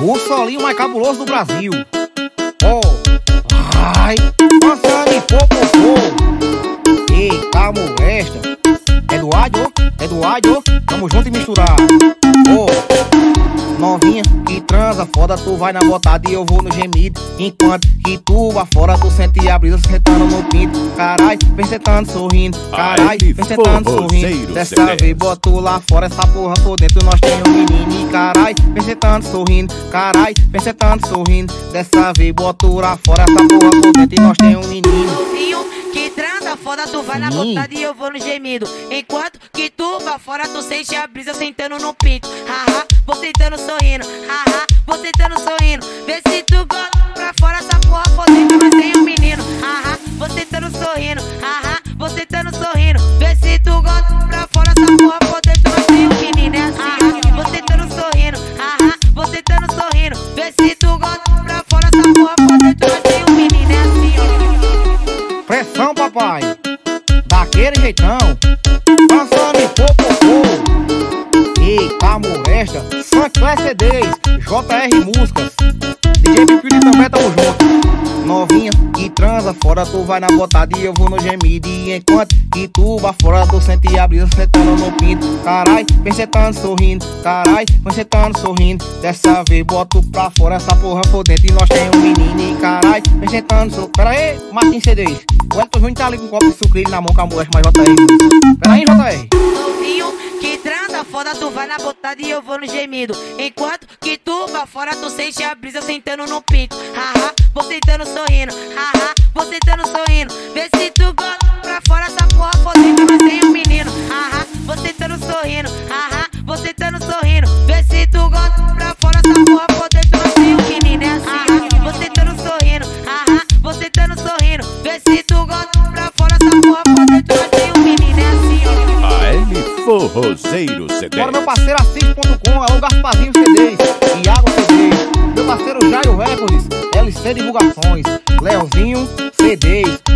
O solinho mais cabuloso do Brasil. Oh, ai, dançando e popopô. Eita, molesta. É do ádio, tamo junto e misturar. Oh, novinha que transa, foda, tu vai na botada e eu vou no gemido. Enquanto que tu lá fora, tu sente a brisa sentando no pinto. Carai, vem sentando sorrindo. Carai, vem sentando sorrindo. Dessa vez boto lá fora, essa porra por dentro nós tem um menino. E carai, vem sentando sorrindo. Carai, vem sentando sorrindo. Dessa vez boto lá fora, essa porra por dentro e nós tem um menino. Novinho que transa, foda, tu vai na botada e eu vou no gemido. Enquanto que tu lá fora, tu sente a brisa sentando no pinto. Haha, vou sentando sorrindo. Haha, vou sentando sorrindo. Vê se tu gosta pra fora essa porra por dentro, mas tem um menino. Haha, vou sentando sorrindo. Haha, vou sentando sorrindo. Vê se tu gosta pra fora essa porra por dentro, mas tem um menino. É assim, vou sentando sorrindo. Haha, vou sentando sorrindo. Vê se tu gosta pra fora essa porra por dentro, mas tem um menino. É assim, ó. Pressão, papai, daquele jeitão, dançando e popopô. Eita, molesta, Sancler CDs, JR Músicas, DJ Pipiri também tamo junto. Novinha que transa, fora tu vai na botada e eu vou no gemido. E enquanto que tu vai fora, tu sente a brisa sentando no pinto. Carai, vem sentando sorrindo. Carai, vem sentando sorrindo. Dessa vez boto pra fora essa porra por dentro e nós tem um menino. E carai, vem sentando sorrindo. Pera aí, Martins CDs, o Elton Júnior tá ali com um copo de sucrilho na mão com a mulher mais JR. Pera aí, JR. Novinho que transa, foda, tu vai na botada e eu vou no gemido. Enquanto que tu vai fora, tu sente a brisa sentando no pinto. Haha, vou sentando sorrindo. Haha, vou sentando sorrindo. Vê se tu gosta pra fora essa porra por dentro, mas tem um menino. Haha, vou sentando sorrindo. Haha, vou sentando sorrindo. Vê se tu gosta pra fora essa porra por dentro, mas tem um menino. É assim, vou sentando sorrindo. Haha, vou sentando sorrindo. Vê se tu gosta pra fora essa porra por dentro, mas tem um menino. É assim, ó. AM Forrozeiro CDs. Bora meu parceiro Assis.com, é o Gasparzinho CDs, Iago CDs, meu parceiro Jairo Records, LC Divulgações, Leozinho CDs,